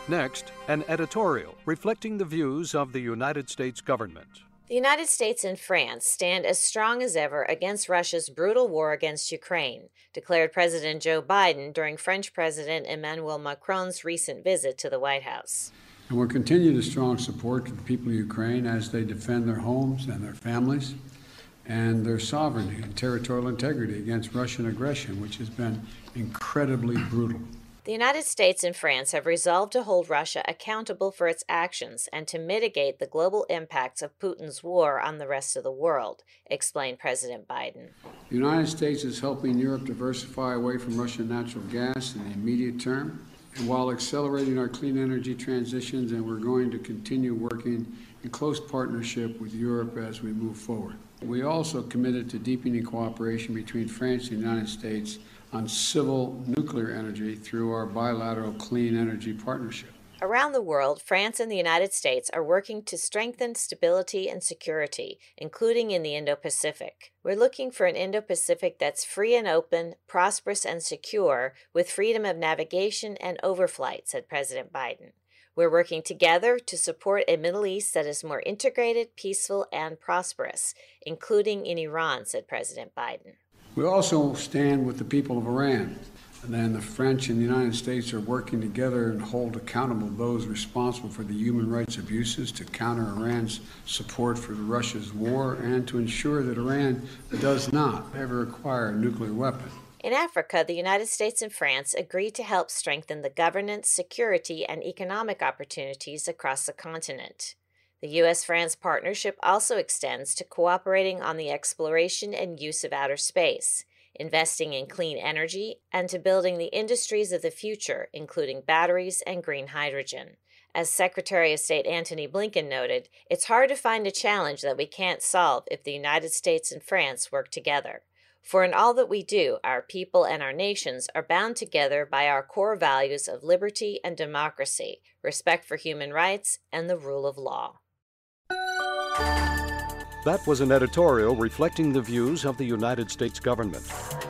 Next, an editorial reflecting the views of the United States government. The United States and France stand as strong as ever against Russia's brutal war against Ukraine, declared President Joe Biden during French President Emmanuel Macron's recent visit to the White House. And we'll continue the strong support to the people of Ukraine as they defend their homes and their families and their sovereignty and territorial integrity against Russian aggression, which has been incredibly brutal. The United States and France have resolved to hold Russia accountable for its actions and to mitigate the global impacts of Putin's war on the rest of the world, explained President Biden. The United States is helping Europe diversify away from Russian natural gas in the immediate term, and while accelerating our clean energy transitions, and we're going to continue working in close partnership with Europe as we move forward. We also committed to deepening cooperation between France and the United States on civil nuclear energy through our bilateral clean energy partnership. Around the world, France and the United States are working to strengthen stability and security, including in the Indo-Pacific. We're looking for an Indo-Pacific that's free and open, prosperous and secure, with freedom of navigation and overflight, said President Biden. We're working together to support a Middle East that is more integrated, peaceful, and prosperous, including in Iran, said President Biden. We also stand with the people of Iran. And then the French and the United States are working together and hold accountable those responsible for the human rights abuses to counter Iran's support for Russia's war and to ensure that Iran does not ever acquire a nuclear weapon. In Africa, the United States and France agreed to help strengthen the governance, security, and economic opportunities across the continent. The U.S.-France partnership also extends to cooperating on the exploration and use of outer space, investing in clean energy, and to building the industries of the future, including batteries and green hydrogen. As Secretary of State Antony Blinken noted, it's hard to find a challenge that we can't solve if the United States and France work together. For in all that we do, our people and our nations are bound together by our core values of liberty and democracy, respect for human rights, and the rule of law. That was an editorial reflecting the views of the United States government.